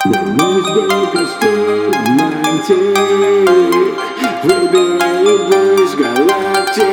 Мой костюм романтик, выбирай любой из галактик.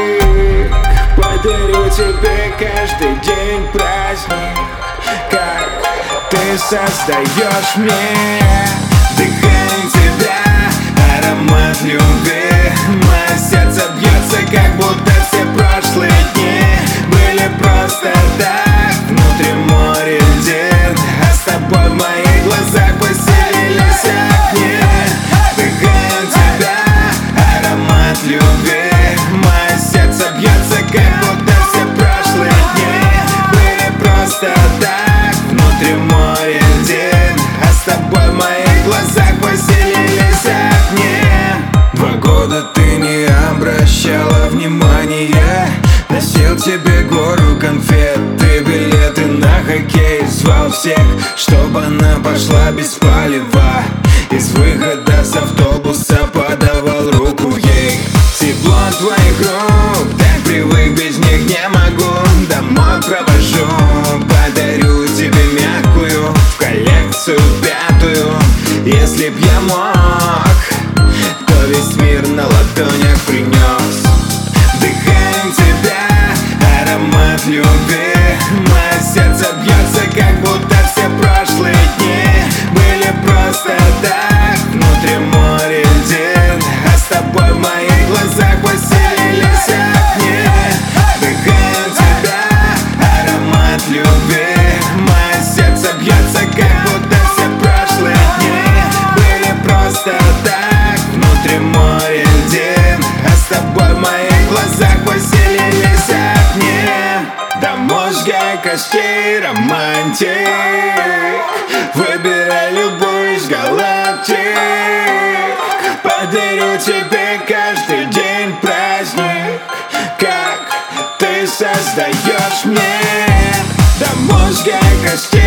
Подарю тебе каждый день праздник, как ты создаешь мне. Дыхание тебя, аромат любви. Мое сердце бьется, как будто все прошлые дни были просто так. Внутри море льдин, а с тобой в моих глазах поселились огни. Дыхание тебя, аромат любви. Мое сердце бьется, как будто все прошлые дни были просто так. Внутри море льдин, а с тобой в моих глазах поселились огни. 2 года ты не обращала внимания. Носил тебе гору конфет, ты билеты на хоккей. Звал всех, чтобы она пошла без палева. Из выхода с автобуса подавал руку ей. Тепло твоих рук, так привык, без них не могу. Домой провожу, подарю тебе мягкую в коллекцию 5. Если б я мог, то весь мир на ладонях принес. Дыхание тебя, аромат любви. Мое сердце бьется, как будто все прошлые дни были просто так. Внутри море льдин, а с тобой в моих глазах поселились огни. Дыхание тебя, аромат любви. Мое сердце бьется, как будто все прошлые дни были просто так. Внутри море льдин, а с тобой в моих глазах поселились огни. До мозга костей романтик, выбирай любой из галактик. Подарю тебе каждый день праздник, как ты создаешь мне. До мозга костей